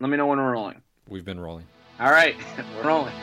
Let me know when we're rolling. We've been rolling. All right, we're rolling.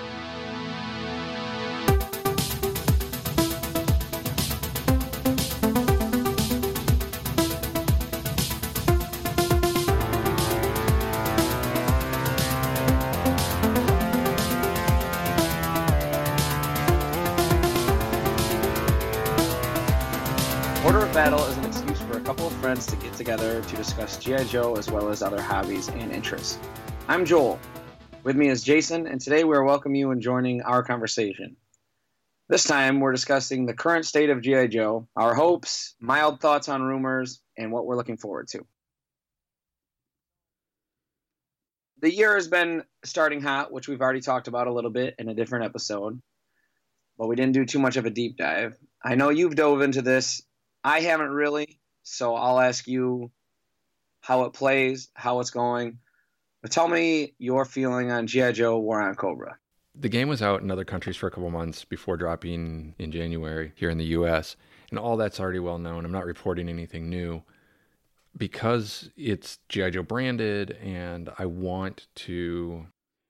Order of Battle is an excuse for a couple of friends to get together to discuss G.I. Joe as well as other hobbies and interests. I'm Joel. With me is Jason, and today we are welcoming you and joining our conversation. This time we're discussing the current state of G.I. Joe, our hopes, mild thoughts on rumors, and what we're looking forward to. The year has been starting hot, which we've already talked about a little bit in a different episode, but we didn't do too much of a deep dive. I know you've dove into this. I haven't really, so I'll ask you how it plays, how it's going. But tell me your feeling on G.I. Joe War on Cobra. The game was out in other countries for a couple months before dropping in January here in the U.S., and all that's already well known. I'm not reporting anything new. Because it's G.I. Joe branded, and I want to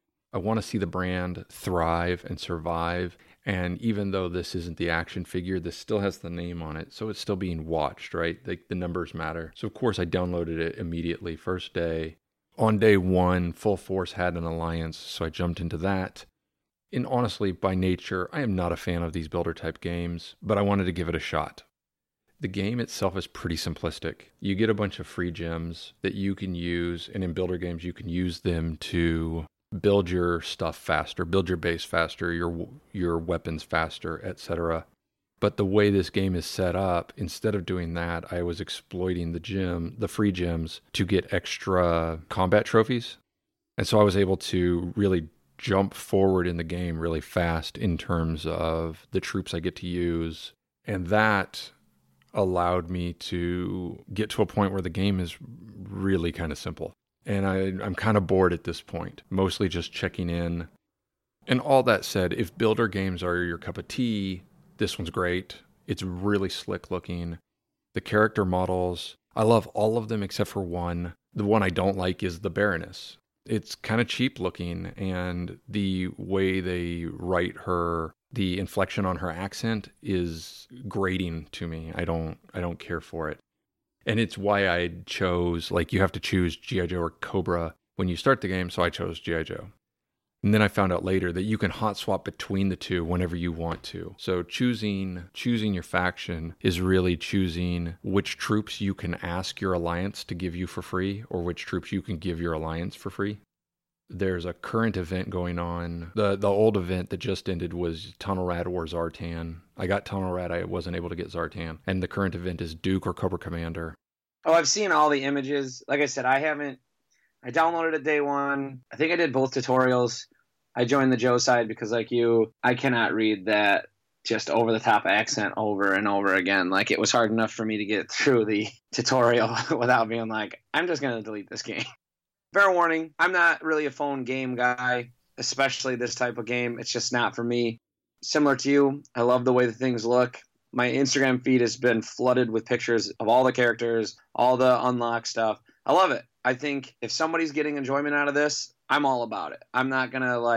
see the brand thrive and survive. And even though this isn't the action figure, this still has the name on it. So it's still being watched, right? The numbers matter. So of course I downloaded it immediately, first day. On day one, Full Force had an alliance, so I jumped into that. And honestly, by nature, I am not a fan of these builder type games, but I wanted to give it a shot. The game itself is pretty simplistic. You get a bunch of free gems that you can use, and in builder games you can use them to build your stuff faster, build your base faster, your weapons faster, etc. But the way this game is set up, instead of doing that, I was exploiting the free gems to get extra combat trophies. And so I was able to really jump forward in the game really fast in terms of the troops I get to use. And that allowed me to get to a point where the game is really kind of simple. And I'm kind of bored at this point, mostly just checking in. And all that said, if builder games are your cup of tea, this one's great. It's really slick looking. The character models, I love all of them except for one. The one I don't like is the Baroness. It's kind of cheap looking, and the way they write her, the inflection on her accent is grating to me. I don't care for it. And it's why I chose, you have to choose G.I. Joe or Cobra when you start the game, so I chose G.I. Joe. And then I found out later that you can hot swap between the two whenever you want to. So choosing your faction is really choosing which troops you can ask your alliance to give you for free, or which troops you can give your alliance for free. There's a current event going on. The old event that just ended was Tunnel Rat or Zartan. I got Tunnel Rat, I wasn't able to get Zartan. And the current event is Duke or Cobra Commander. Oh, I've seen all the images. Like I said, I downloaded it day one. I think I did both tutorials. I joined the Joe side because, like you, I cannot read that just over-the-top accent over and over again. It was hard enough for me to get through the tutorial without being like, I'm just going to delete this game. Fair warning, I'm not really a phone game guy, especially this type of game. It's just not for me. Similar to you, I love the way the things look. My Instagram feed has been flooded with pictures of all the characters, all the unlock stuff. I love it. I think if somebody's getting enjoyment out of this, I'm all about it. I'm not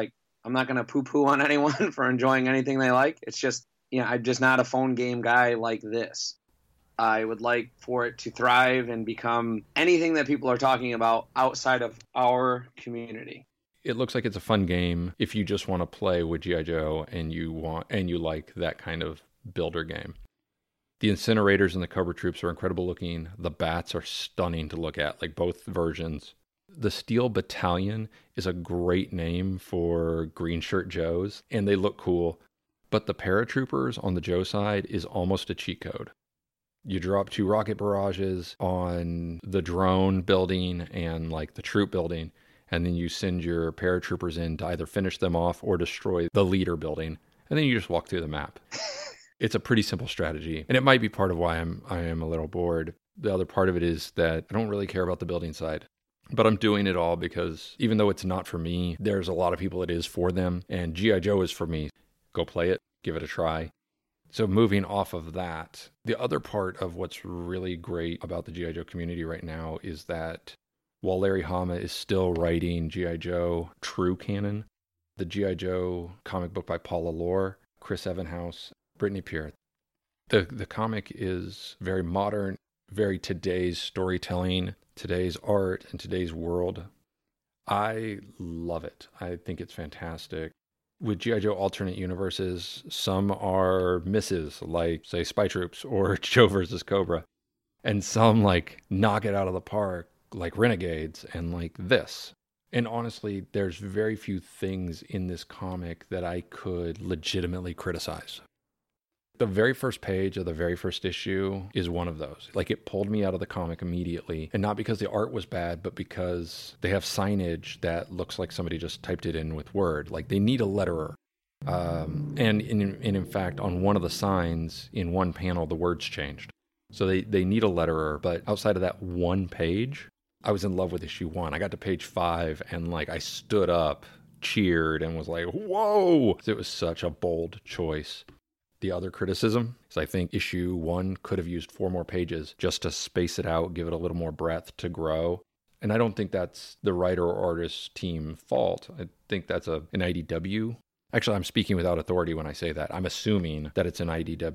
gonna poo-poo on anyone for enjoying anything they like. It's just, I'm just not a phone game guy like this. I would like for it to thrive and become anything that people are talking about outside of our community. It looks like it's a fun game if you just want to play with G.I. Joe and you like that kind of builder game. The incinerators and the Cobra troops are incredible looking. The bats are stunning to look at, both versions. The Steel Battalion is a great name for green shirt Joes, and they look cool. But the paratroopers on the Joe side is almost a cheat code. You drop 2 rocket barrages on the drone building and the troop building, and then you send your paratroopers in to either finish them off or destroy the leader building, and then you just walk through the map. It's a pretty simple strategy, and it might be part of why I am a little bored. The other part of it is that I don't really care about the building side. But I'm doing it all because even though it's not for me, there's a lot of people it is for them, and G.I. Joe is for me. Go play it, give it a try. So moving off of that, the other part of what's really great about the G.I. Joe community right now is that while Larry Hama is still writing G.I. Joe True Canon, the G.I. Joe comic book by Paul Allor, Chris Evenhouse, Brittany Peer. The comic is very modern, very today's storytelling, today's art, and today's world. I love it. I think it's fantastic. With G.I. Joe alternate universes, some are misses, like, say, Spy Troops or Joe versus Cobra. And some, like, knock it out of the park, like Renegades and like this. And honestly, there's very few things in this comic that I could legitimately criticize. The very first page of the very first issue is one of those. Like, it pulled me out of the comic immediately. And not because the art was bad, but because they have signage that looks like somebody just typed it in with Word. Like, they need a letterer. And in fact, on one of the signs, in one panel, the words changed. So they need a letterer. But outside of that one page, I was in love with issue 1. I got to page 5 and like I stood up, cheered, and was like, whoa! It was such a bold choice. The other criticism is I think issue 1 could have used 4 more pages just to space it out, give it a little more breadth to grow. And I don't think that's the writer or artist team fault. I think that's an IDW. Actually, I'm speaking without authority when I say that. I'm assuming that it's an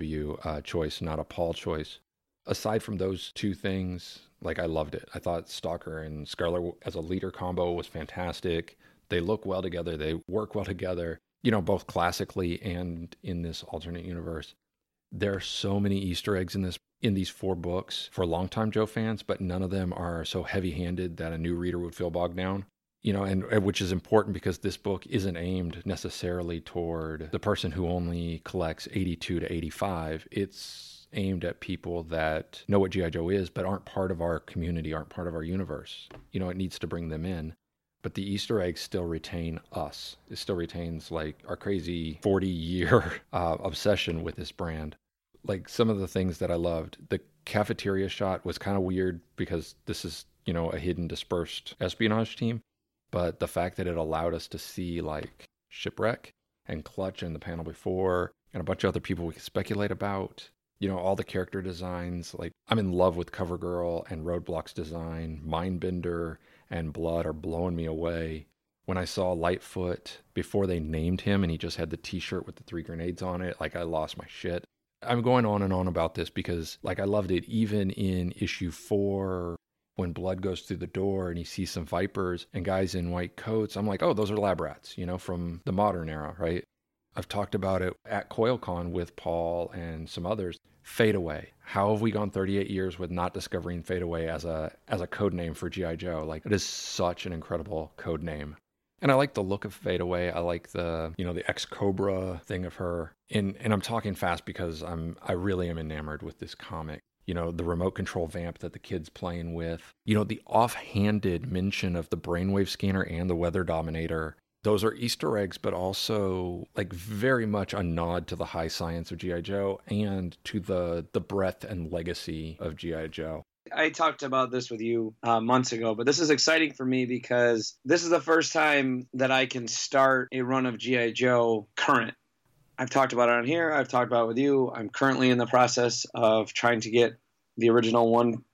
IDW choice, not a Paul choice. Aside from those two things, like, I loved it. I thought Stalker and Scarlet as a leader combo was fantastic. They look well together. They work well together, you know, both classically and in this alternate universe. There are so many Easter eggs in these 4 books for longtime Joe fans, but none of them are so heavy-handed that a new reader would feel bogged down. You know, and which is important because this book isn't aimed necessarily toward the person who only collects 82 to 85. It's aimed at people that know what G.I. Joe is, but aren't part of our community, aren't part of our universe. You know, it needs to bring them in. But the Easter eggs still retain us. It still retains, like, our crazy 40-year obsession with this brand. Like, some of the things that I loved. The cafeteria shot was kind of weird because this is, you know, a hidden, dispersed espionage team. But the fact that it allowed us to see, like, Shipwreck and Clutch in the panel before, and a bunch of other people we could speculate about. You know, all the character designs. Like, I'm in love with CoverGirl and Roadblock's design. Mindbender and Blood are blowing me away. When I saw Lightfoot, before they named him and he just had the t-shirt with the 3 grenades on it, like, I lost my shit. I'm going on and on about this because, like, I loved it even in issue 4 when Blood goes through the door and he sees some Vipers and guys in white coats. I'm like, oh, those are lab rats, you know, from the modern era, right? I've talked about it at CoilCon with Paul and some others. Fadeaway. How have we gone 38 years with not discovering Fadeaway as a code name for G.I. Joe? Like, it is such an incredible code name. And I like the look of Fadeaway. I like the, you know, the ex-Cobra thing of her. And I'm talking fast because I really am enamored with this comic. You know, the remote control vamp that the kid's playing with. You know, the offhanded mention of the brainwave scanner and the weather dominator. Those are Easter eggs, but also, like, very much a nod to the high science of G.I. Joe and to the breadth and legacy of G.I. Joe. I talked about this with you months ago, but this is exciting for me because this is the first time that I can start a run of G.I. Joe current. I've talked about it on here. I've talked about it with you. I'm currently in the process of trying to get the original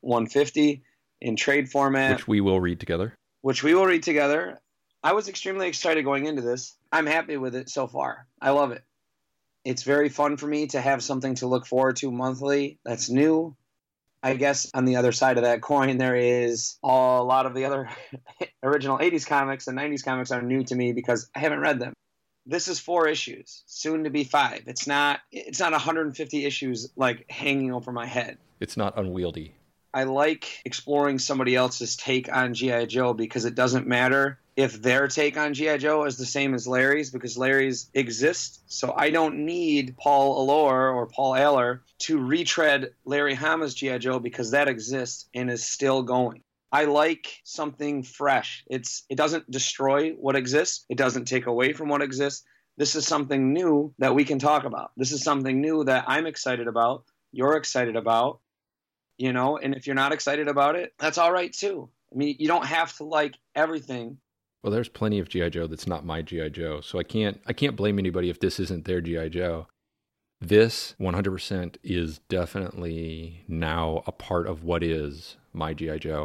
150 in trade format. Which we will read together. I was extremely excited going into this. I'm happy with it so far. I love it. It's very fun for me to have something to look forward to monthly that's new. I guess on the other side of that coin, there is a lot of the other original 80s comics and 90s comics are new to me because I haven't read them. This is 4 issues, soon to be 5. It's not 150 issues like hanging over my head. It's not unwieldy. I like exploring somebody else's take on G.I. Joe because it doesn't matter if their take on G.I. Joe is the same as Larry's, because Larry's exists. So I don't need Paul Allor or Paul Allor to retread Larry Hama's G.I. Joe because that exists and is still going. I like something fresh. It doesn't destroy what exists. It doesn't take away from what exists. This is something new that we can talk about. This is something new that I'm excited about, you're excited about, you know, and if you're not excited about it, that's all right too. I mean, you don't have to like everything. Well, there's plenty of G.I. Joe that's not my G.I. Joe, so I can't blame anybody if this isn't their G.I. Joe. This 100% is definitely now a part of what is my G.I. Joe.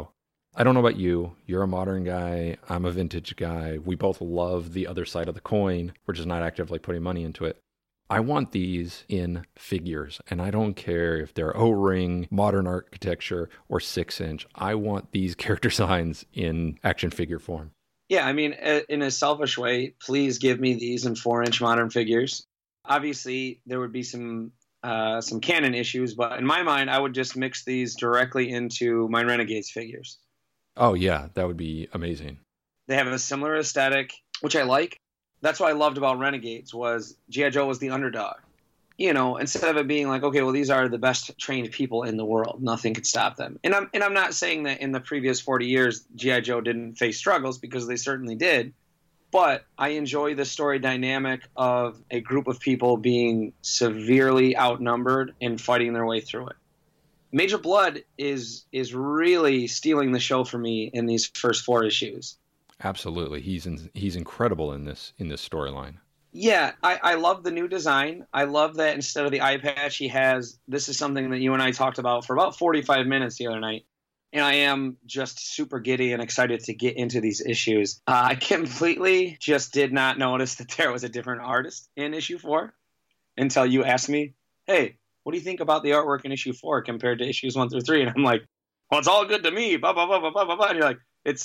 I don't know about you. You're a modern guy. I'm a vintage guy. We both love the other side of the coin. We're just not actively putting money into it. I want these in figures, and I don't care if they're O-ring, modern architecture, or 6-inch. I want these character designs in action figure form. Yeah, I mean, in a selfish way, please give me these in 4-inch modern figures. Obviously, there would be some canon issues, but in my mind, I would just mix these directly into my Renegades figures. Oh, yeah, that would be amazing. They have a similar aesthetic, which I like. That's what I loved about Renegades was G.I. Joe was the underdog. You know, instead of it being like, okay, well, these are the best trained people in the world. Nothing could stop them. And I'm not saying that in the previous 40 years, G.I. Joe didn't face struggles, because they certainly did. But I enjoy the story dynamic of a group of people being severely outnumbered and fighting their way through it. Major Blood is really stealing the show for me in these first 4 issues. Absolutely. He's incredible in this storyline. Yeah, I love the new design. I love that instead of the eye patch, he has, this is something that you and I talked about for about 45 minutes the other night. And I am just super giddy and excited to get into these issues. I completely just did not notice that there was a different artist in issue 4 until you asked me, hey, what do you think about the artwork in issue 4 compared to issues 1 through 3? And I'm like, well, it's all good to me, blah, blah, blah, blah, blah, blah. And you're like, did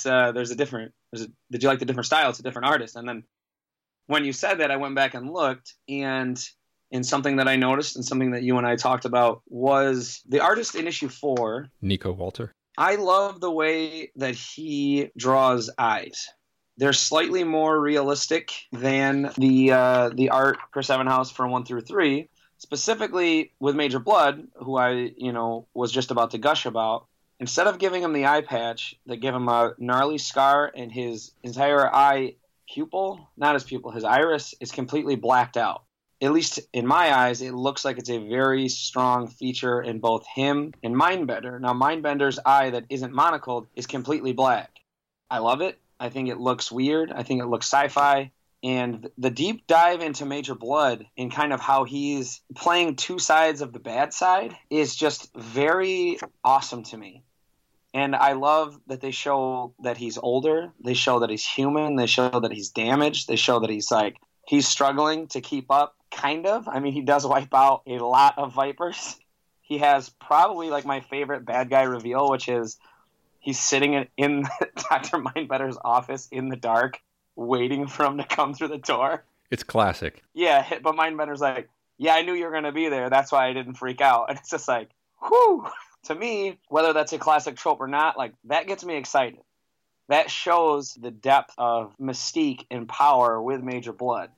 you like the different style? It's a different artist. And then when you said that, I went back and looked, and something that I noticed and something that you and I talked about was the artist in issue 4. Nico Walter. I love the way that he draws eyes. They're slightly more realistic than the art Chris Evenhouse from 1 through 3, specifically with Major Blood, who I was just about to gush about. Instead of giving him the eye patch, they give him a gnarly scar, and his entire eye pupil, not his pupil, his iris is completely blacked out. At least in my eyes, it looks like it's a very strong feature in both him and Mindbender. Now, Mindbender's eye that isn't monocled is completely black. I love it. I think it looks weird. I think it looks sci-fi. And the deep dive into Major Blood and kind of how he's playing two sides of the bad side is just very awesome to me. And I love that they show that he's older. They show that he's human. They show that he's damaged. They show that he's struggling to keep up, kind of. I mean, he does wipe out a lot of Vipers. He has probably my favorite bad guy reveal, which is he's sitting in Dr. Mindbender's office in the dark, waiting for him to come through the door. It's classic. Yeah, but Mindbender's like, yeah, I knew you were going to be there. That's why I didn't freak out. And it's just like, whew. To me, whether that's a classic trope or not, that gets me excited. That shows the depth of mystique and power with Major Blood.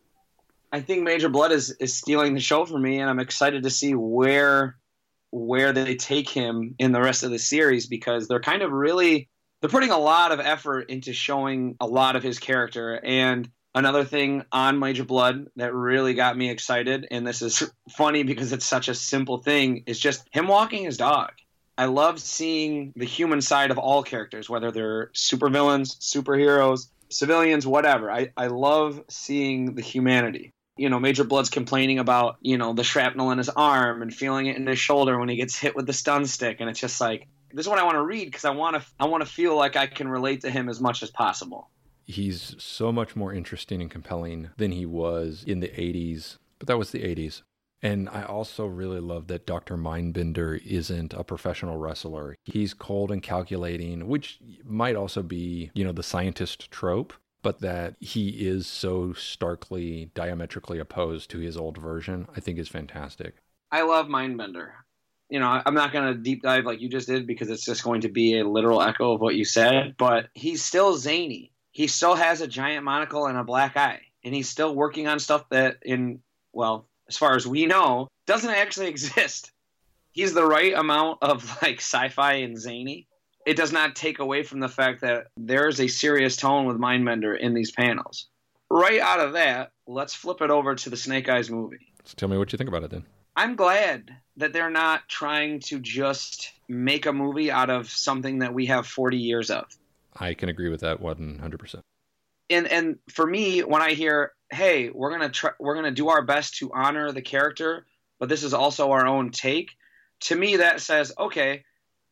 I think Major Blood is stealing the show for me, and I'm excited to see where they take him in the rest of the series, because they're kind of they're putting a lot of effort into showing a lot of his character. And another thing on Major Blood that really got me excited, and this is funny because it's such a simple thing, is just him walking his dog. I love seeing the human side of all characters, whether they're supervillains, superheroes, civilians, whatever. I love seeing the humanity. Major Blood's complaining about, the shrapnel in his arm and feeling it in his shoulder when he gets hit with the stun stick. And it's just like, this is what I want to read, because I want to feel like I can relate to him as much as possible. He's so much more interesting and compelling than he was in the 80s, but that was the 80s. And I also really love that Dr. Mindbender isn't a professional wrestler. He's cold and calculating, which might also be, the scientist trope, but that he is so starkly, diametrically opposed to his old version, I think is fantastic. I love Mindbender. I'm not going to deep dive like you just did, because it's just going to be a literal echo of what you said, but he's still zany. He still has a giant monocle and a black eye, and he's still working on stuff that as far as we know, doesn't actually exist. He's the right amount of sci-fi and zany. It does not take away from the fact that there's a serious tone with Mindbender in these panels. Right out of that, let's flip it over to the Snake Eyes movie. So tell me what you think about it then. I'm glad that they're not trying to just make a movie out of something that we have 40 years of. I can agree with that 100%. And for me, when I hear, hey, we're gonna do our best to honor the character, but this is also our own take, to me that says, okay,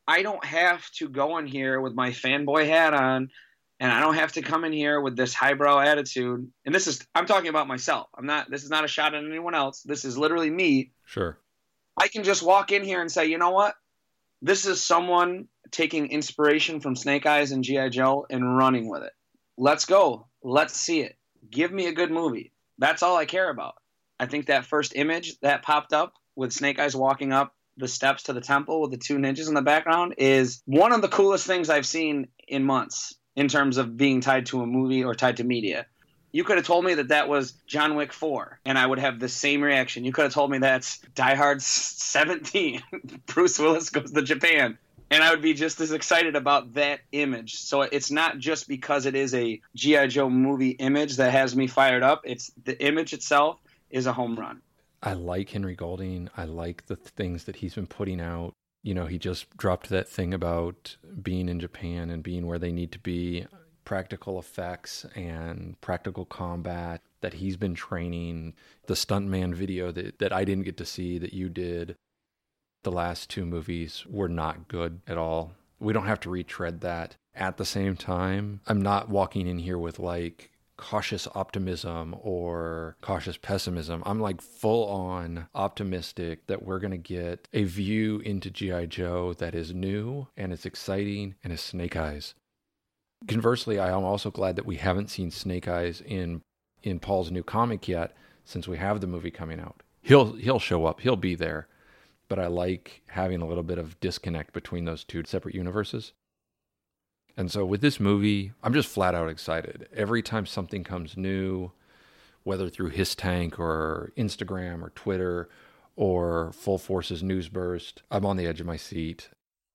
I don't have to go in here with my fanboy hat on, and I don't have to come in here with this highbrow attitude. And I'm talking about myself. This is not a shot at anyone else. This is literally me. Sure. I can just walk in here and say, you know what? This is someone taking inspiration from Snake Eyes and G.I. Joe and running with it. Let's go. Let's see it. Give me a good movie. That's all I care about. I think that first image that popped up with Snake Eyes walking up the steps to the temple with the two ninjas in the background is one of the coolest things I've seen in months in terms of being tied to a movie or tied to media. You could have told me that was John Wick 4, and I would have the same reaction. You could have told me that's Die Hard 17. Bruce Willis goes to Japan. And I would be just as excited about that image. So it's not just because it is a G.I. Joe movie image that has me fired up. It's the image itself is a home run. I like Henry Golding. I like the things that he's been putting out. You know, he just dropped that thing about being in Japan and being where they need to be, practical effects and practical combat that he's been training. The stuntman video that I didn't get to see that you did. The last two movies were not good at all. We don't have to retread that. At the same time, I'm not walking in here with like cautious optimism or cautious pessimism. I'm like full on optimistic that we're going to get a view into G.I. Joe that is new and it's exciting and is Snake Eyes. Conversely, I am also glad that we haven't seen Snake Eyes in Paul's new comic yet, since we have the movie coming out. He'll show up. He'll be there. But I like having a little bit of disconnect between those two separate universes. And so with this movie, I'm just flat out excited. Every time something comes new, whether through His Tank or Instagram or Twitter or Full Force's News Burst, I'm on the edge of my seat.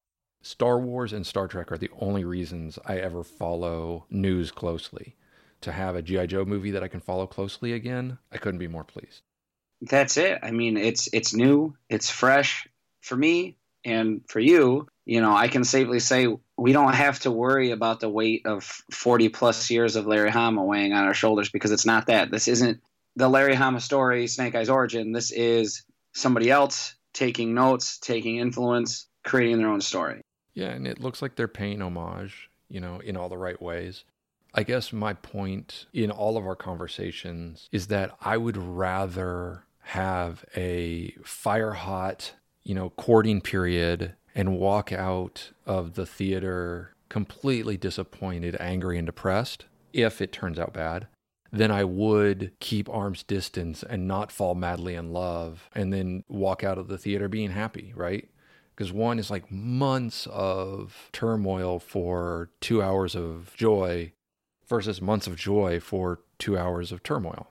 Star Wars and Star Trek are the only reasons I ever follow news closely. To have a G.I. Joe movie that I can follow closely again, I couldn't be more pleased. That's it. I mean, it's new, it's fresh for me and for you. You know, I can safely say we don't have to worry about the weight of 40 plus years of Larry Hama weighing on our shoulders, because it's not that. This isn't the Larry Hama story, Snake Eyes origin. This is somebody else taking notes, taking influence, creating their own story. Yeah, and it looks like they're paying homage, you know, in all the right ways. I guess my point in all of our conversations is that I would rather have a fire-hot, you know, courting period and walk out of the theater completely disappointed, angry, and depressed, if it turns out bad, than I would keep arm's distance and not fall madly in love and then walk out of the theater being happy, right? Because one is like months of turmoil for 2 hours of joy versus months of joy for 2 hours of turmoil.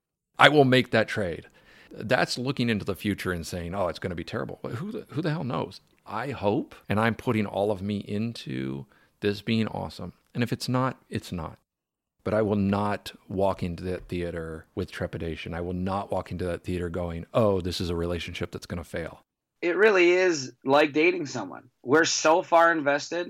I will make that trade. That's looking into the future and saying, oh, it's going to be terrible. But who the hell knows? I hope, and I'm putting all of me into this being awesome. And if it's not, it's not. But I will not walk into that theater with trepidation. I will not walk into that theater going, oh, this is a relationship that's going to fail. It really is like dating someone. We're so far invested.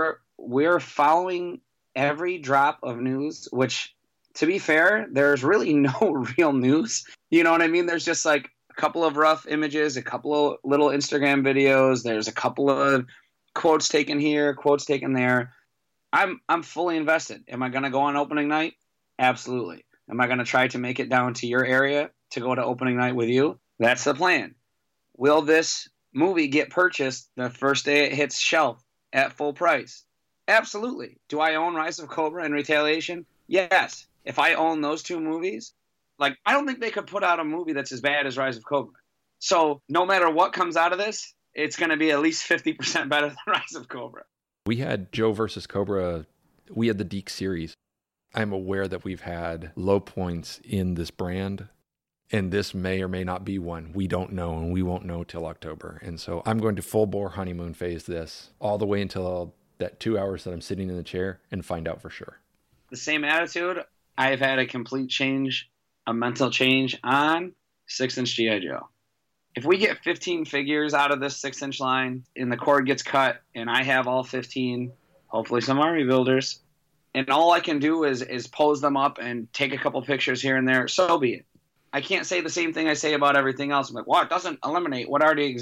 We're following every drop of news, which, to be fair, there's really no real news. You know what I mean? There's just like a couple of rough images, a couple of little Instagram videos. There's a couple of quotes taken here, quotes taken there. I'm fully invested. Am I going to go on opening night? Absolutely. Am I going to try to make it down to your area to go to opening night with you? That's the plan. Will this movie get purchased the first day it hits shelf at full price? Absolutely. Do I own Rise of Cobra and Retaliation? Yes. If I own those two movies, like, I don't think they could put out a movie that's as bad as Rise of Cobra. So no matter what comes out of this, it's going to be at least 50% better than Rise of Cobra. We had Joe versus Cobra. We had the Deke series. I'm aware that we've had low points in this brand, and this may or may not be one. We don't know, and we won't know till October. And so I'm going to full bore honeymoon phase this all the way until that 2 hours that I'm sitting in the chair and find out for sure. The same attitude. I've had a complete change, a mental change on 6-inch G.I. Joe. If we get 15 figures out of this 6-inch line and the cord gets cut and I have all 15, hopefully some army builders, and all I can do is pose them up and take a couple pictures here and there, so be it. I can't say the same thing I say about everything else. I'm like, well, it doesn't eliminate what already exists.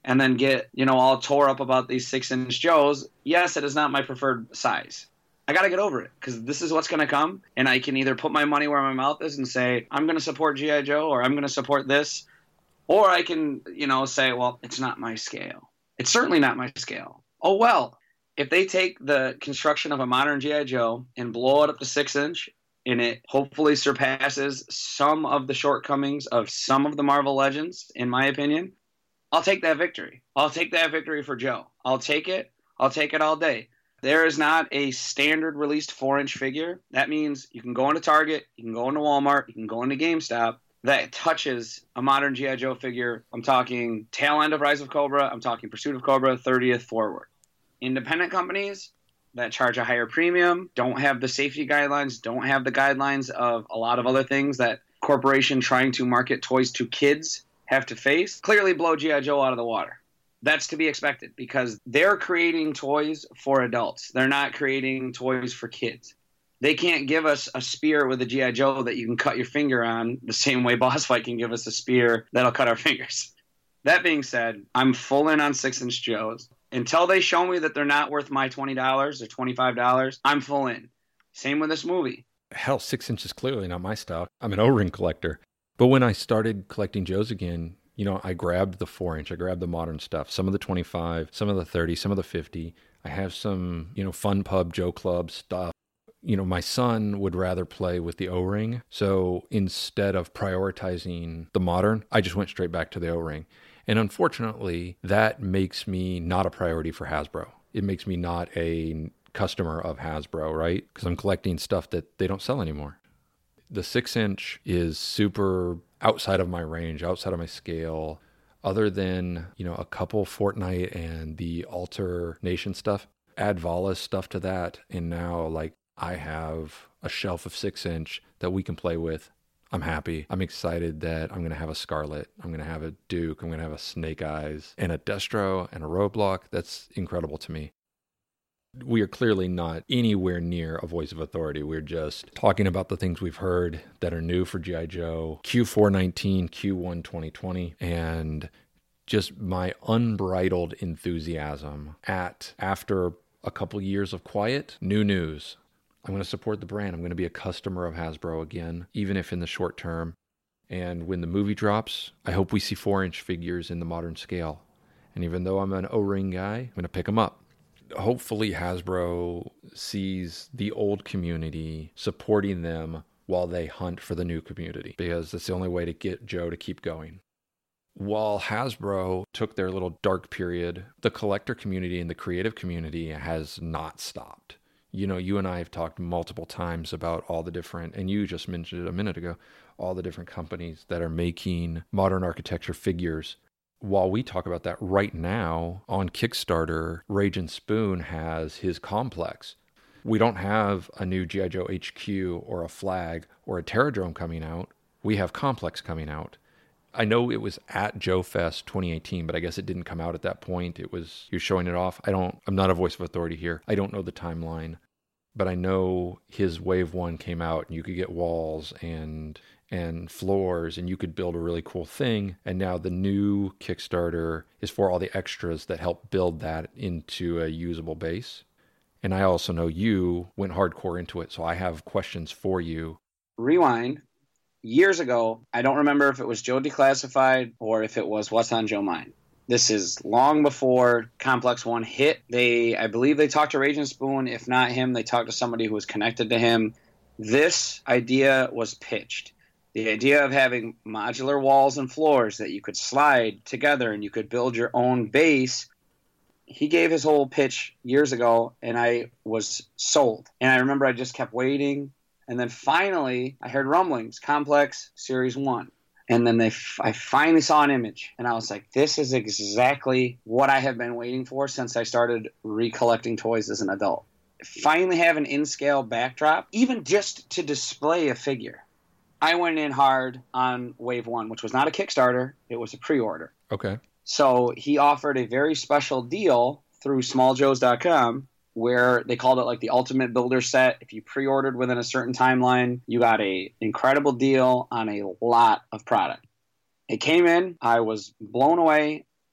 and then get, all tore up about these 6-inch Joes. Yes, it is not my preferred size. I got to get over it because this is what's going to come. And I can either put my money where my mouth is and say, I'm going to support G.I. Joe, or I'm going to support this. Or I can, say, well, it's not my scale. It's certainly not my scale. Oh, well, if they take the construction of a modern G.I. Joe and blow it up to 6-inch, and it hopefully surpasses some of the shortcomings of some of the Marvel Legends, in my opinion, I'll take that victory. I'll take that victory for Joe. I'll take it. I'll take it all day. There is not a standard released 4-inch figure. That means you can go into Target, you can go into Walmart, you can go into GameStop that touches a modern G.I. Joe figure. I'm talking tail end of Rise of Cobra. I'm talking Pursuit of Cobra, 30th forward. Independent companies that charge a higher premium, don't have the safety guidelines, don't have the guidelines of a lot of other things that corporation trying to market toys to kids have to face, clearly blow G.I. Joe out of the water. That's to be expected because they're creating toys for adults. They're not creating toys for kids. They can't give us a spear with a G.I. Joe that you can cut your finger on the same way Boss Fight can give us a spear that'll cut our fingers. That being said, I'm full in on 6-inch Joes. Until they show me that they're not worth my $20 or $25, I'm full in. Same with this movie. Hell, 6-inch is clearly not my style. I'm an O-ring collector. But when I started collecting Joes again, I grabbed the 4-inch. I grabbed the modern stuff. Some of the 25, some of the 30, some of the 50. I have some, Fun Pub, Joe Club stuff. My son would rather play with the O-ring. So instead of prioritizing the modern, I just went straight back to the O-ring. And unfortunately, that makes me not a priority for Hasbro. It makes me not a customer of Hasbro, right? Because I'm collecting stuff that they don't sell anymore. The 6-inch is super outside of my range, outside of my scale. Other than, a couple Fortnite and the Alter Nation stuff, add Vala stuff to that. And now, I have a shelf of 6-inch that we can play with. I'm happy. I'm excited that I'm going to have a Scarlet. I'm going to have a Duke. I'm going to have a Snake Eyes and a Destro and a Roadblock. That's incredible to me. We are clearly not anywhere near a voice of authority. We're just talking about the things we've heard that are new for G.I. Joe, Q419, Q1 2020, and just my unbridled enthusiasm after a couple years of quiet, new news. I'm going to support the brand. I'm going to be a customer of Hasbro again, even if in the short term. And when the movie drops, I hope we see 4-inch figures in the modern scale. And even though I'm an O-ring guy, I'm going to pick them up. Hopefully Hasbro sees the old community supporting them while they hunt for the new community, because that's the only way to get Joe to keep going. While Hasbro took their little dark period, the collector community and the creative community has not stopped. You and I have talked multiple times about all the different, and you just mentioned it a minute ago, all the different companies that are making modern architecture figures. While we talk about that right now, on Kickstarter, Rage and Spoon has his Complex. We don't have a new G.I. Joe HQ or a Flag or a Terradrome coming out. We have Complex coming out. I know it was at Joe Fest 2018, but I guess it didn't come out at that point. You're showing it off. I'm not a voice of authority here. I don't know the timeline, but I know his Wave 1 came out and you could get walls and floors and you could build a really cool thing. And now the new Kickstarter is for all the extras that help build that into a usable base. And I also know you went hardcore into it, so I have questions for you. Rewind. Years ago, I don't remember if it was Joe Declassified or if it was What's on Joe Mind. This is long before Complex 1 hit. I believe they talked to Rage and Spoon. If not him, they talked to somebody who was connected to him. This idea was pitched. The idea of having modular walls and floors that you could slide together and you could build your own base. He gave his whole pitch years ago, and I was sold. And I remember I just kept waiting. And then finally, I heard rumblings, Complex Series 1. And then I finally saw an image. And I was like, this is exactly what I have been waiting for since I started recollecting toys as an adult. Finally have an in-scale backdrop, even just to display a figure. I went in hard on Wave 1, which was not a Kickstarter. It was a pre-order. Okay. So he offered a very special deal through smalljoes.com where they called it the Ultimate Builder Set. If you pre-ordered within a certain timeline, you got a incredible deal on a lot of product. It came in. I was blown away.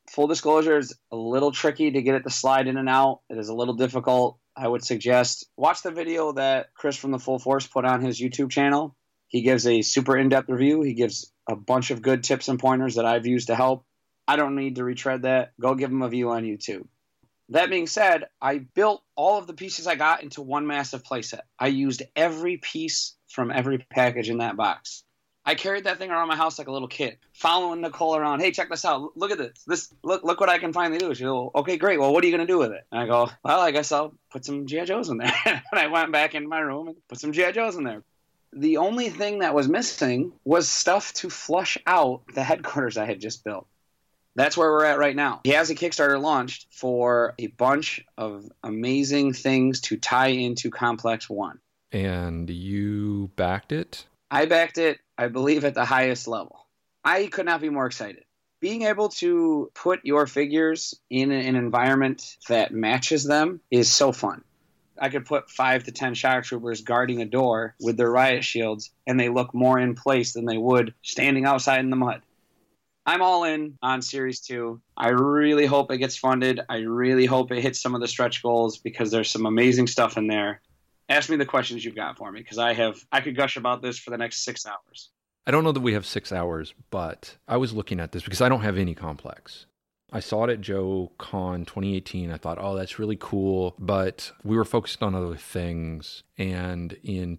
Full disclosure, is a little tricky to get it to slide in and out. It is a little difficult. I would suggest watch the video that Chris from the Full Force put on his YouTube channel. He gives a super in-depth review. He gives a bunch of good tips and pointers that I've used to help. I don't need to retread that. Go give him a view on YouTube. That being said, I built all of the pieces I got into one massive playset. I used every piece from every package in that box. I carried that thing around my house like a little kid, following Nicole around. Hey, check this out. Look at this. Look what I can finally do. She goes, okay, great. Well, what are you going to do with it? And I go, well, I guess I'll put some G.I. Joes in there. And I went back into my room and put some G.I. Joes in there. The only thing that was missing was stuff to flush out the headquarters I had just built. That's where we're at right now. He has a Kickstarter launched for a bunch of amazing things to tie into Complex 1. And you backed it? I backed it, I believe, at the highest level. I could not be more excited. Being able to put your figures in an environment that matches them is so fun. I could put 5 to 10 shock troopers guarding a door with their riot shields, and they look more in place than they would standing outside in the mud. I'm all in on Series 2. I really hope it gets funded. I really hope it hits some of the stretch goals because there's some amazing stuff in there. Ask me the questions you've got for me because I could gush about this for the next 6 hours. I don't know that we have 6 hours, but I was looking at this because I don't have any Complex. I saw it at Joe Con 2018. I thought, oh, that's really cool. But we were focused on other things. And in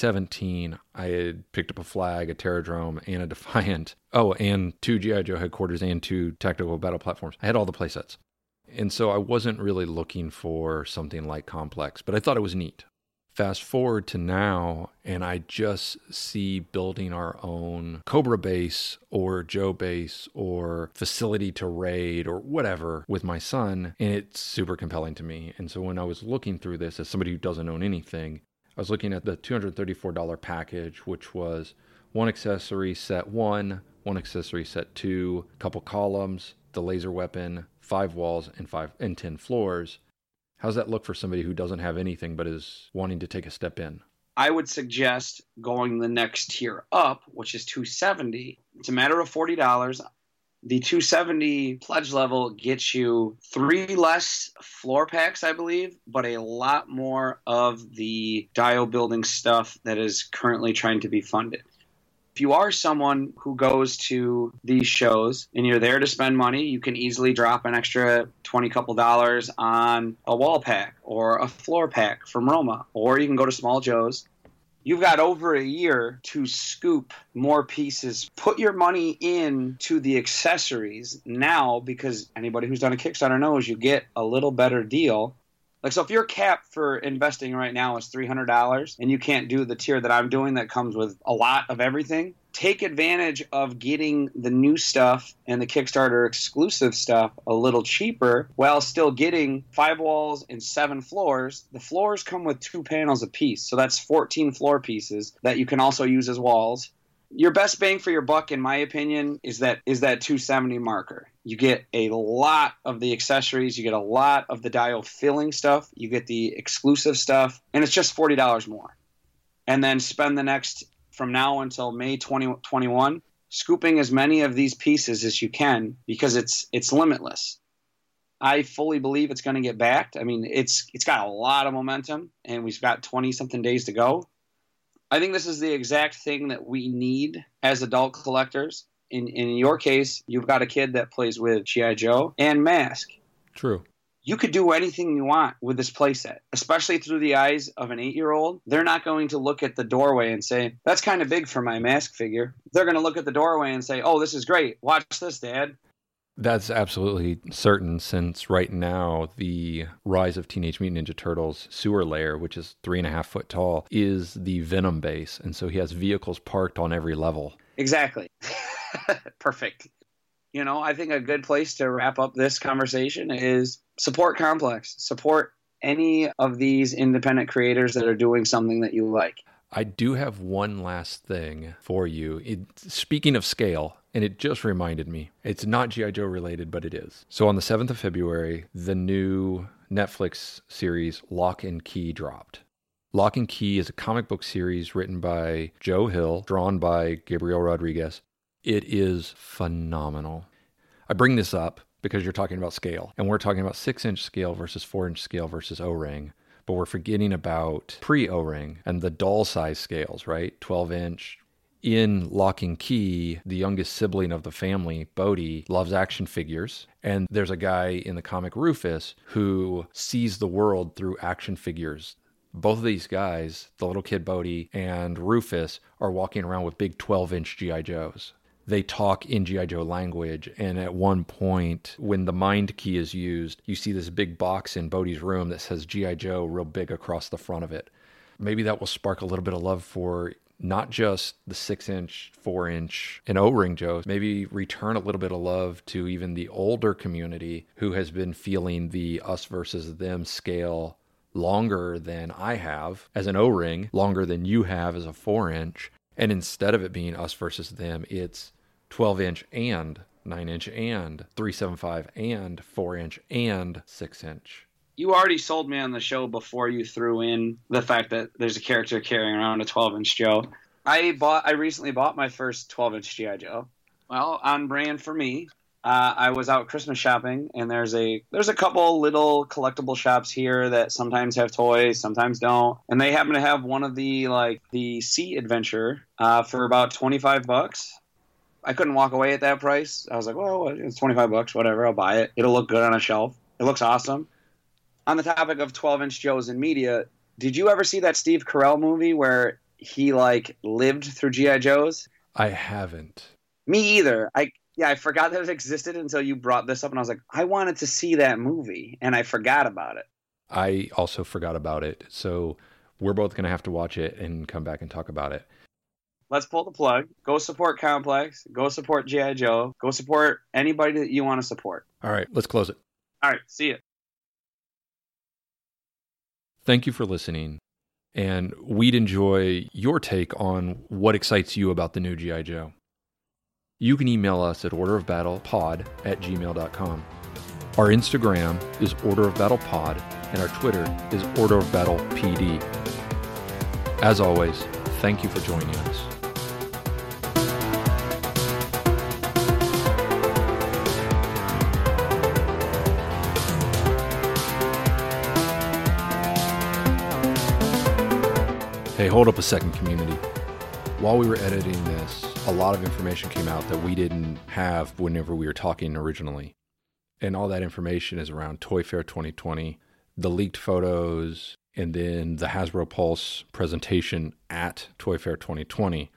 2017, I had picked up a Flag, a Terradrome, and a Defiant. Oh, and 2 G.I. Joe headquarters and 2 tactical battle platforms. I had all the playsets. And so I wasn't really looking for something like Complex, but I thought it was neat. Fast forward to now, and I just see building our own Cobra base or Joe base or facility to raid or whatever with my son, and it's super compelling to me. And so when I was looking through this as somebody who doesn't own anything, I was looking at the $234 package, which was 1 accessory set 1, 1 accessory set 2, a couple columns, the laser weapon, 5 walls, and 10 floors. How's that look for somebody who doesn't have anything but is wanting to take a step in? I would suggest going the next tier up, which is $270. It's a matter of $40. The $270 pledge level gets you 3 less floor packs, I believe, but a lot more of the dio building stuff that is currently trying to be funded. If you are someone who goes to these shows and you're there to spend money, you can easily drop an extra $20 on a wall pack or a floor pack from Roma, or you can go to Small Joe's. You've got over a year to scoop more pieces. Put your money into the accessories now because anybody who's done a Kickstarter knows you get a little better deal. Like, so if your cap for investing right now is $300 and you can't do the tier that I'm doing that comes with a lot of everything, take advantage of getting the new stuff and the Kickstarter exclusive stuff a little cheaper while still getting 5 walls and 7 floors. The floors come with 2 panels apiece, so that's 14 floor pieces that you can also use as walls. Your best bang for your buck, in my opinion, is that 270 marker. You get a lot of the accessories. You get a lot of the dio filling stuff. You get the exclusive stuff. And it's just $40 more. And then spend the next, from now until May 2021, scooping as many of these pieces as you can because it's limitless. I fully believe it's going to get backed. I mean, it's got a lot of momentum, and we've got 20-something days to go. I think this is the exact thing that we need as adult collectors. In your case, you've got a kid that plays with G.I. Joe and Mask. True. You could do anything you want with this playset, especially through the eyes of an 8-year-old. They're not going to look at the doorway and say, that's kind of big for my Mask figure. They're going to look at the doorway and say, oh, this is great. Watch this, Dad. That's absolutely certain, since right now the Rise of Teenage Mutant Ninja Turtles sewer layer, which is 3.5 foot tall, is the Venom base. And so he has vehicles parked on every level. Exactly. Perfect. You know, I think a good place to wrap up this conversation is support Complex. Support any of these independent creators that are doing something that you like. I do have one last thing for you. Speaking of scale, and it just reminded me, it's not G.I. Joe related, but it is. So on the 7th of February, the new Netflix series Lock and Key dropped. Lock and Key is a comic book series written by Joe Hill, drawn by Gabriel Rodriguez. It is phenomenal. I bring this up because you're talking about scale. And we're talking about 6-inch scale versus 4-inch scale versus O-ring. But we're forgetting about pre-O-ring and the doll size scales, right? 12-inch. In Lock and Key, the youngest sibling of the family, Bodhi, loves action figures. And there's a guy in the comic Rufus who sees the world through action figures. Both of these guys, the little kid Bodhi and Rufus, are walking around with big 12-inch G.I. Joes. They talk in G.I. Joe language, and at one point, when the mind key is used, you see this big box in Bodhi's room that says G.I. Joe real big across the front of it. Maybe that will spark a little bit of love for not just the 6-inch, 4-inch, and O-ring Joes, maybe return a little bit of love to even the older community who has been feeling the us versus them scale longer than I have as an O-ring, longer than you have as a 4-inch. And instead of it being us versus them, it's 12-inch and 9-inch and 375 and 4-inch and 6-inch. You already sold me on the show before you threw in the fact that there's a character carrying around a 12-inch Joe. I recently bought my first 12-inch G.I. Joe. Well, on brand for me. I was out Christmas shopping, and there's a couple little collectible shops here that sometimes have toys, sometimes don't. And they happen to have one of the Sea Adventure for about $25. I couldn't walk away at that price. I was like, well, it's $25, whatever. I'll buy it. It'll look good on a shelf. It looks awesome. On the topic of 12-inch Joes in media, did you ever see that Steve Carell movie where he lived through G.I. Joes? I haven't. Me either. I forgot that it existed until you brought this up, and I was like, I wanted to see that movie, and I forgot about it. I also forgot about it, so we're both going to have to watch it and come back and talk about it. Let's pull the plug. Go support Complex. Go support G.I. Joe. Go support anybody that you want to support. All right, let's close it. All right, see you. Thank you for listening, and we'd enjoy your take on what excites you about the new G.I. Joe. You can email us at orderofbattlepod@gmail.com. Our Instagram is orderofbattlepod, and our Twitter is orderofbattlepd. As always, thank you for joining us. Hey, hold up a second, community. While we were editing this, a lot of information came out that we didn't have whenever we were talking originally. And all that information is around Toy Fair 2020, the leaked photos, and then the Hasbro Pulse presentation at Toy Fair 2020.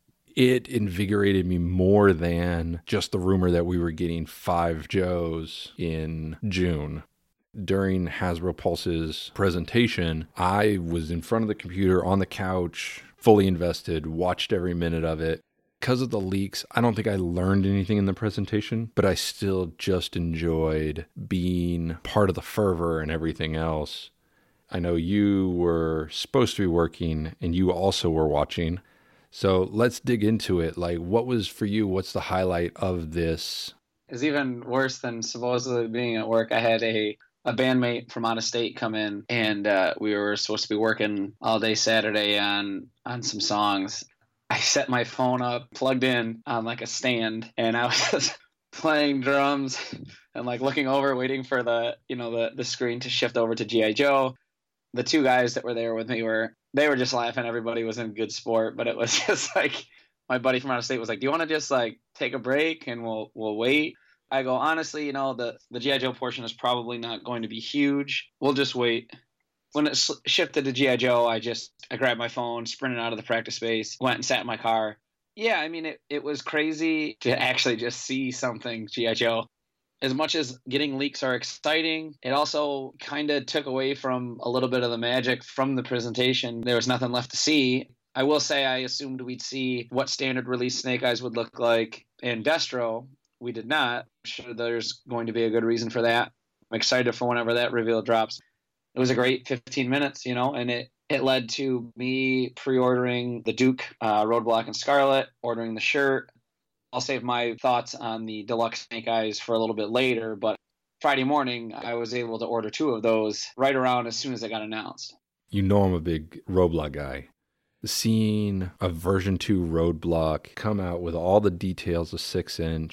It invigorated me more than just the rumor that we were getting 5 Joes in June. During Hasbro Pulse's presentation, I was in front of the computer on the couch, fully invested, watched every minute of it. Because of the leaks, I don't think I learned anything in the presentation, but I still just enjoyed being part of the fervor and everything else. I know you were supposed to be working and you also were watching. So let's dig into it. What was for you? What's the highlight of this? It's even worse than supposedly being at work. I had a bandmate from out of state come in, and we were supposed to be working all day Saturday on some songs. I set my phone up, plugged in on a stand, and I was just playing drums and looking over, waiting for the screen to shift over to G.I. Joe. The 2 guys that were there with me were just laughing. Everybody was in good sport, but it was just my buddy from out of state was like, do you want to just take a break and we'll wait? I go, honestly, the G.I. Joe portion is probably not going to be huge. We'll just wait. When it shifted to G.I. Joe, I grabbed my phone, sprinted out of the practice space, went and sat in my car. Yeah, I mean, it was crazy to actually just see something G.I. Joe. As much as getting leaks are exciting, it also kind of took away from a little bit of the magic from the presentation. There was nothing left to see. I will say I assumed we'd see what standard release Snake Eyes would look like in Destro. We did not. I'm sure there's going to be a good reason for that. I'm excited for whenever that reveal drops. It was a great 15 minutes, and it led to me pre-ordering the Duke Roadblock and Scarlet, ordering the shirt. I'll save my thoughts on the Deluxe Snake Eyes for a little bit later, but Friday morning I was able to order 2 of those right around as soon as they got announced. I'm a big Roadblock guy. Seeing a version 2 Roadblock come out with all the details of 6-inch,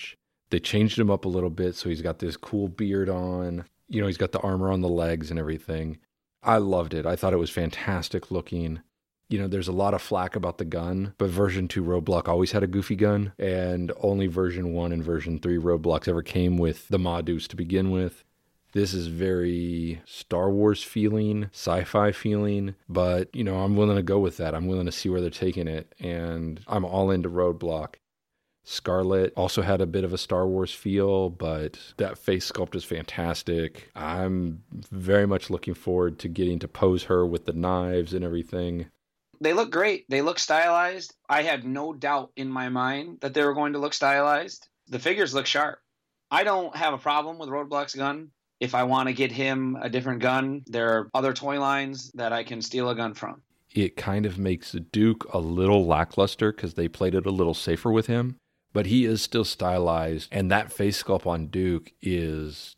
They changed him up a little bit, so he's got this cool beard on. You know, he's got the armor on the legs and everything. I loved it. I thought it was fantastic looking. You know, there's a lot of flack about the gun, but version 2 Roadblock always had a goofy gun, and only version 1 and version 3 Roadblocks ever came with the Modus to begin with. This is very Star Wars feeling, sci-fi feeling, but, you know, I'm willing to go with that. I'm willing to see where they're taking it, and I'm all into Roadblock. Scarlet also had a bit of a Star Wars feel, but that face sculpt is fantastic. I'm very much looking forward to getting to pose her with the knives and everything. They look great. They look stylized. I had no doubt in my mind that they were going to look stylized. The figures look sharp. I don't have a problem with Roadblock's gun. If I want to get him a different gun, there are other toy lines that I can steal a gun from. It kind of makes Duke a little lackluster because they played it a little safer with him. But he is still stylized, and that face sculpt on Duke is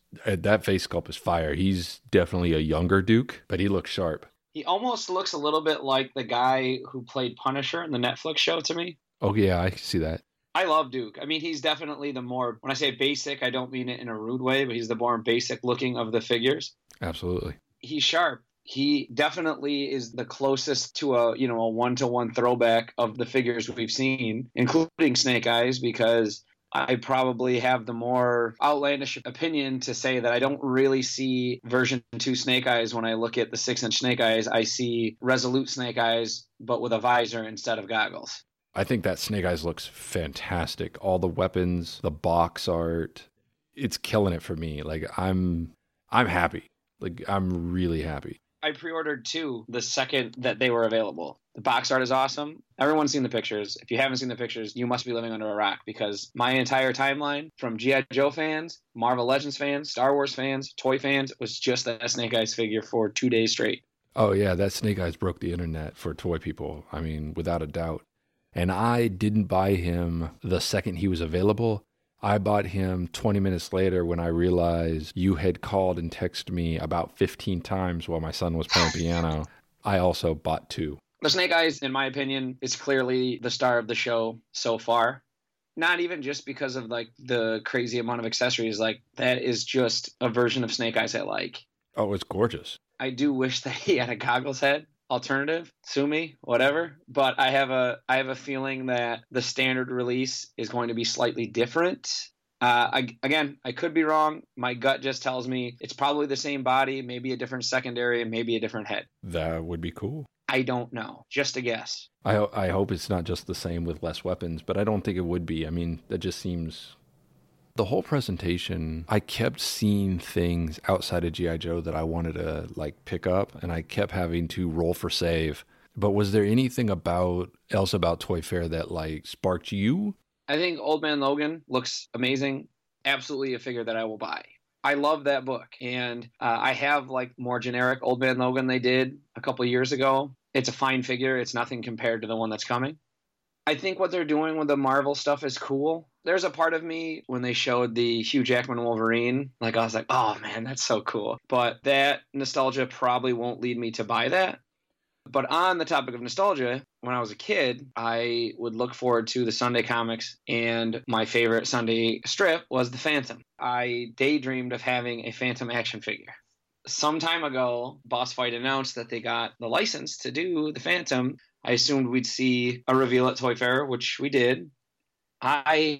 fire. He's definitely a younger Duke, but he looks sharp. He almost looks a little bit like the guy who played Punisher in the Netflix show to me. Oh, yeah, I see that. I love Duke. I mean, he's definitely the more, when I say basic, I don't mean it in a rude way, but he's the more basic looking of the figures. Absolutely. He's sharp. He definitely is the closest to a one-to-one throwback of the figures we've seen, including Snake Eyes, because I probably have the more outlandish opinion to say that I don't really see version 2 Snake Eyes when I look at the 6-inch Snake Eyes. I see Resolute Snake Eyes, but with a visor instead of goggles. I think that Snake Eyes looks fantastic. All the weapons, the box art, it's killing it for me. Like, I'm happy. Like, I'm really happy. I pre-ordered 2 the second that they were available. The box art is awesome. Everyone's seen the pictures. If you haven't seen the pictures, you must be living under a rock, because my entire timeline from G.I. Joe fans, Marvel Legends fans, Star Wars fans, toy fans was just that Snake Eyes figure for 2 days straight. Oh, yeah, that Snake Eyes broke the internet for toy people. I mean, without a doubt. And I didn't buy him the second he was available. I bought him 20 minutes later when I realized you had called and texted me about 15 times while my son was playing piano. I also bought 2. The Snake Eyes, in my opinion, is clearly the star of the show so far. Not even just because of like the crazy amount of accessories. Like, that is just a version of Snake Eyes I like. Oh, it's gorgeous. I do wish that he had a goggles head alternative. Sue me, whatever. But I have a feeling that the standard release is going to be slightly different. I could be wrong. My gut just tells me it's probably the same body, maybe a different secondary, and maybe a different head. That would be cool. I don't know. Just a guess. I hope it's not just the same with less weapons, but I don't think it would be. I mean, that just seems... The whole presentation, I kept seeing things outside of G.I. Joe that I wanted to like pick up, and I kept having to roll for save. But was there anything else about Toy Fair that like sparked you? I think Old Man Logan looks amazing. Absolutely a figure that I will buy. I love that book, and I have like more generic Old Man Logan they did a couple years ago. It's a fine figure. It's nothing compared to the one that's coming. I think what they're doing with the Marvel stuff is cool. There's a part of me when they showed the Hugh Jackman Wolverine, like I was like, oh man, that's so cool. But that nostalgia probably won't lead me to buy that. But on the topic of nostalgia, when I was a kid, I would look forward to the Sunday comics, and my favorite Sunday strip was the Phantom. I daydreamed of having a Phantom action figure. Some time ago, Boss Fight announced that they got the license to do the Phantom. I assumed we'd see a reveal at Toy Fair, which we did. I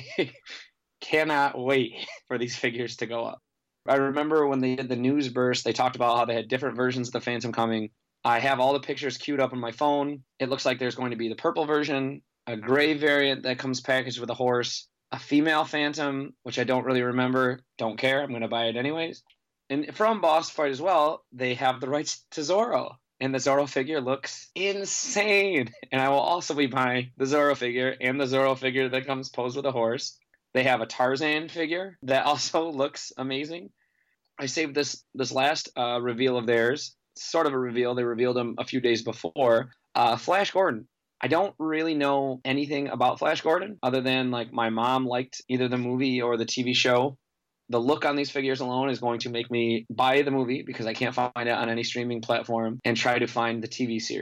cannot wait for these figures to go up. I remember when they did the news burst, they talked about how they had different versions of the Phantom coming. I have all the pictures queued up on my phone. It looks like there's going to be the purple version, a gray variant that comes packaged with a horse, a female Phantom, which I don't really remember. Don't care. I'm going to buy it anyways. And from Boss Fight as well, they have the rights to Zorro. And the Zorro figure looks insane. And I will also be buying the Zorro figure and the Zorro figure that comes posed with a horse. They have a Tarzan figure that also looks amazing. I saved this last reveal of theirs. Sort of a reveal. They revealed him a few days before. Flash Gordon. I don't really know anything about Flash Gordon other than like my mom liked either the movie or the TV show. The look on these figures alone is going to make me buy the movie because I can't find it on any streaming platform and try to find the TV series.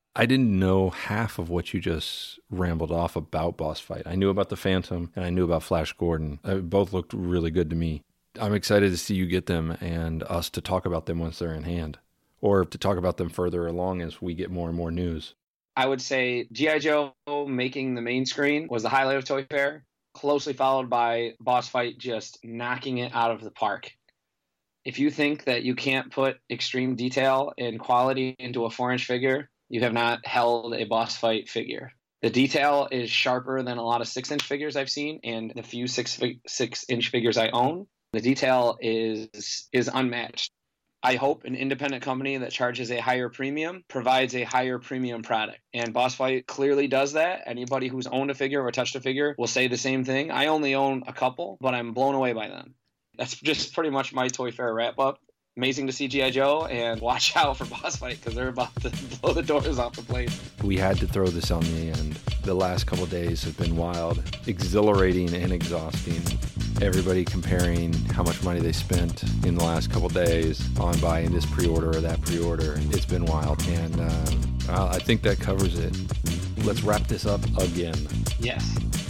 I didn't know half of what you just rambled off about Boss Fight. I knew about the Phantom and I knew about Flash Gordon. Both looked really good to me. I'm excited to see you get them and us to talk about them once they're in hand, or to talk about them further along as we get more and more news. I would say G.I. Joe making the main screen was the highlight of Toy Fair, closely followed by Boss Fight just knocking it out of the park. If you think that you can't put extreme detail and quality into a 4-inch figure, you have not held a Boss Fight figure. The detail is sharper than a lot of 6-inch figures I've seen, and the few 6-inch figures I own. The detail is unmatched. I hope an independent company that charges a higher premium provides a higher premium product. And Boss Fight clearly does that. Anybody who's owned a figure or touched a figure will say the same thing. I only own a couple, but I'm blown away by them. That's just pretty much my Toy Fair wrap-up. Amazing to see G.I. Joe, and watch out for Boss Fight because they're about to blow the doors off the place. We had to throw this on the end. The last couple of days have been wild, exhilarating and exhausting. Everybody comparing how much money they spent in the last couple of days on buying this pre-order or that pre-order. It's been wild, and I think that covers it. Let's wrap this up again. Yes.